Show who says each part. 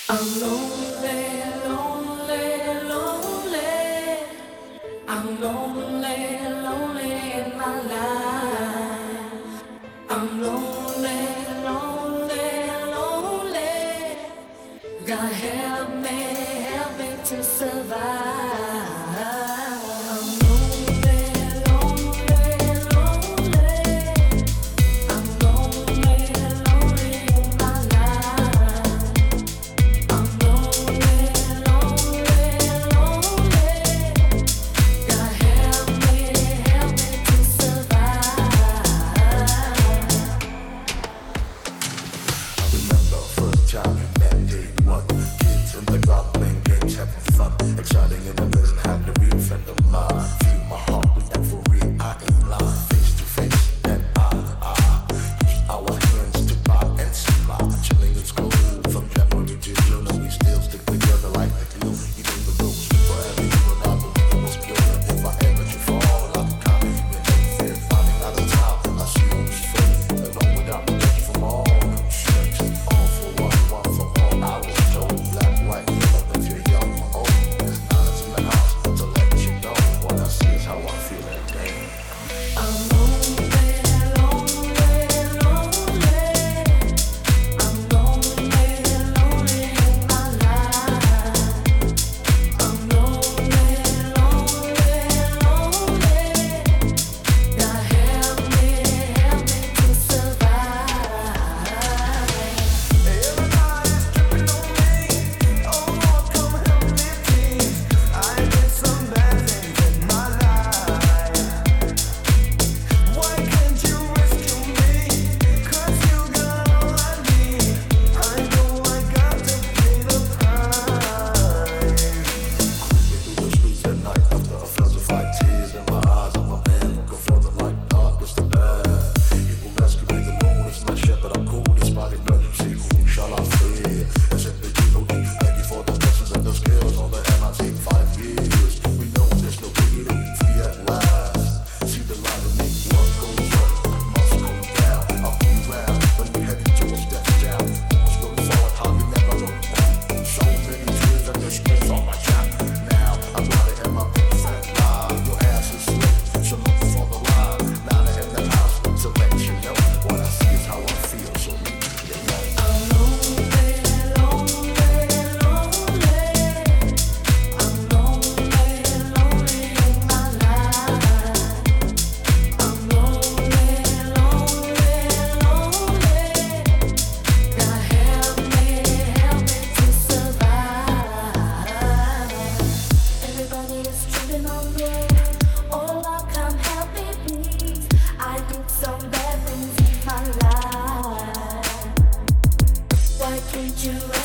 Speaker 1: I'm lonely, lonely, lonely. I'm lonely, lonely in my life. I'm lonely, lonely, lonely. God help me to survive. I'm lonely, lonely, lonely. I'm lonely, lonely in my life. I'm lonely, lonely, lonely. God help me to survive.
Speaker 2: Remember first time we met day one. Kids in the block playing games, having fun. Exciting in the middle, have the real friend of mine. Feel my heart with that for real, I ain't lying. Face to face and eye to eye. Use our hands to buy and smile. Chilling in school, from January to June, and we still stick together like the glue. Even the rules forever, you and I believe it was good. If I ever you fall, I'll be coming, you ain't fear. Finding out of time, I see you free. Alone without protection from all constraints. All for one for all. I was told black, white, yellow, if you're young or old. There's knowledge in the house to let you know. What I see is how I feel that day.
Speaker 1: I'm lonely, lonely, lonely. I'm lonely, lonely in my life. I'm lonely, lonely, lonely. God help me to survive.
Speaker 3: Every night is tripping on me. Oh Lord, come help me, please. I did some bad things in my life. Why can't you rescue me? 'Cause you got all I need. I know I got to pay the price.
Speaker 2: Through the streets at night after a floods of fight, tears in my eyes. I'm a man looking for the light, darkness to bad. You will rescue me, the moon is my shepherd. I'm cool, despite emergency. Who shall I fear? Except the G.O.D. Thank you for the lessons and the skills on the MIT 5 years. We know there's no biggie to be free at last. See the light of me, what goes up must go down. I'll be around when we head to a step down. Who's going forward, how we never look back. So many tears and the stress on my trap. Now I'd rather have my big friend lie. Your ass is slick, so look for the line. Now they're in the house to let you know. What I see is how I feel, so you know.
Speaker 1: I'm lonely, lonely, lonely. I'm lonely, lonely in my life. I'm lonely, lonely, lonely. God help me to survive. Everybody is tripping on me. Oh Lord, come help me, please. I did some bad things in my life. Why can't you